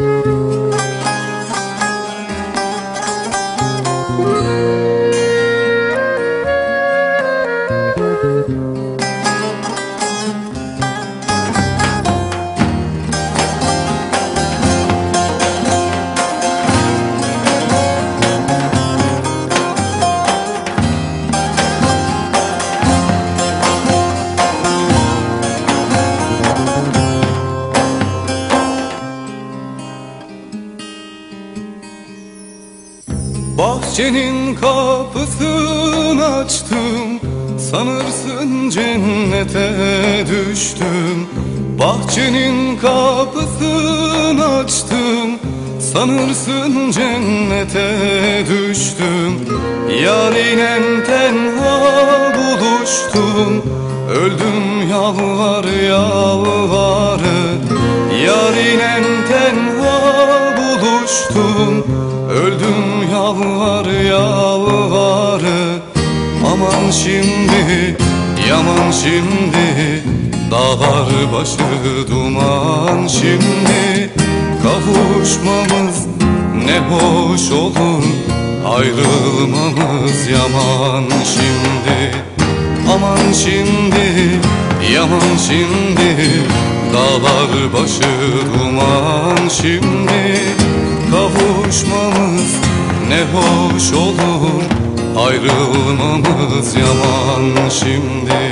Bahçenin kapısını açtım, sanırsın cennete düştüm. Bahçenin kapısını açtım, sanırsın cennete düştüm. Yâriyle tenha buluştum, öldüm yalvar yalvarı. Yâriyle tenha buluştum, öldüm yalvar yalvarı. Aman şimdi, yaman şimdi, dağlar başı duman şimdi. Kavuşmamız ne hoş olur, ayrılmamız yaman şimdi. Aman şimdi, yaman şimdi, dağlar başı duman şimdi. Kavuşmamız ne hoş olur, ayrılmamız yaman şimdi.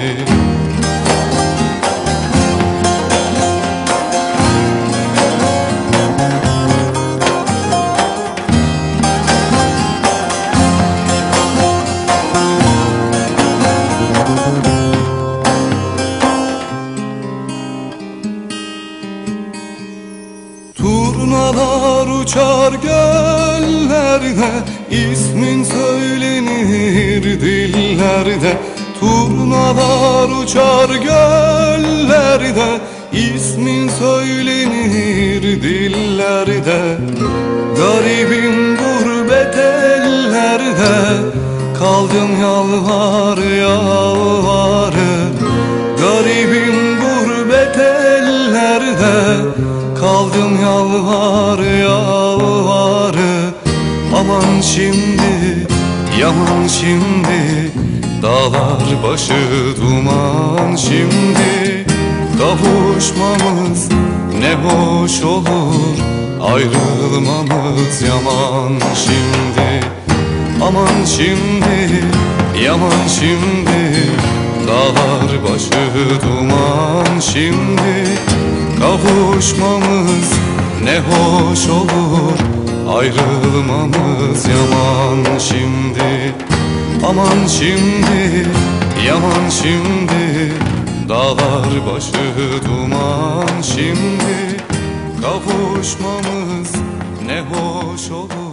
Turnalar uçar göllerde, ismin söylenir dillerde. Turnalar uçar göllerde, ismin söylenir dillerde. Garibim gurbet ellerde, kaldım yalvar yalvarı. Garibim gurbet ellerde, kaldım yalvar yalvarı. Aman şimdi, yaman şimdi, dağlar başı duman şimdi. Kavuşmamız ne hoş olur, ayrılmamız yaman şimdi. Aman şimdi, yaman şimdi, dağlar başı duman şimdi. Kavuşmamız ne hoş olur, ayrılmamız yaman şimdi. Aman şimdi, yaman şimdi, dağlar başı duman şimdi. Kavuşmamız ne hoş olur.